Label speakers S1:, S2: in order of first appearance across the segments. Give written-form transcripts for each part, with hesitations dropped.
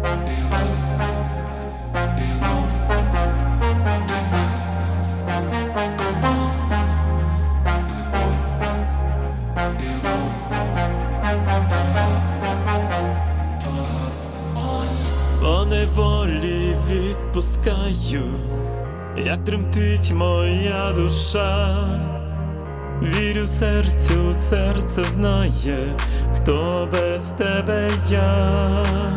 S1: Поневолі відпускаю, як тремтить моя душа. Вірю серцю, серце знає, хто без тебе я.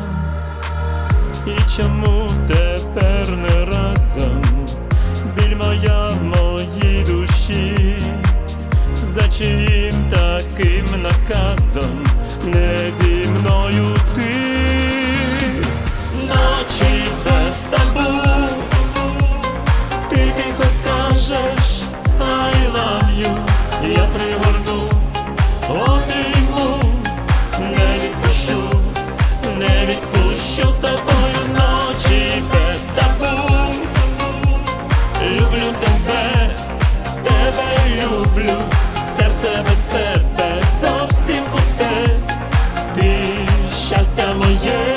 S1: І чому тепер не разом? Біль моя в моїй душі, за чиїм таким наказом не зі мною ти. Ночі без табу, ти тихо скажеш I love you, я пригорну, обійму, не відпущу, не відпущу з тобою. Ночі без табу, люблю тебе, тебе люблю, серце без тебе зовсім пусте, ти щастя моє.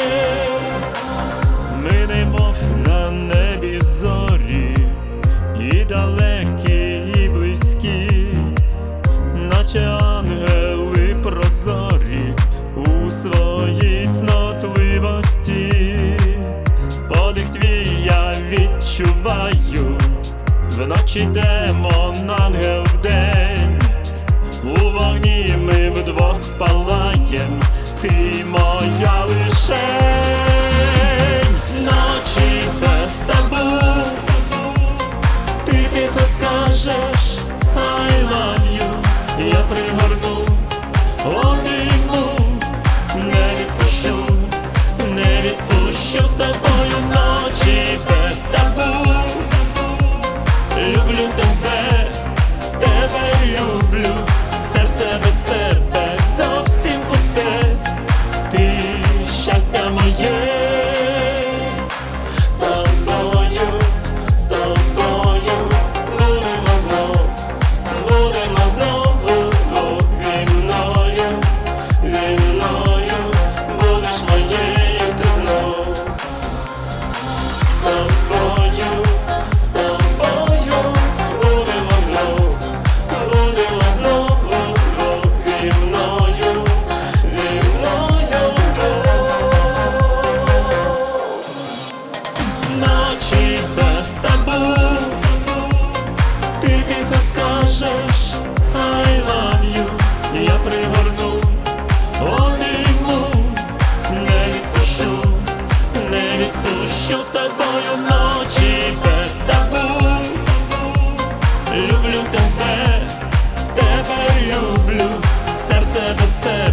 S1: Ми немов на небі зорі, і далекі, і близькі, наче ангели прозорі у своїй цнотливості. Подих твій я відчуваю, вночі демон, ангел вдень. У вогні ми вдвох палаєм, ти моя лишень. Ночі без табу, ти тихо скажеш I love you, я пригорну, обійму, не відпущу, не відпущу з тобою. Ночі без табу, люблю тебе, тебе люблю, серце без тебе зовсім пусте, ти щастя моє. Ночі без табу, ти тихо скажеш I love you, я пригорну, обійму, не відпущу, не відпущу з тобою. Ночі без табу, люблю тебе, тебе люблю, серце без тебе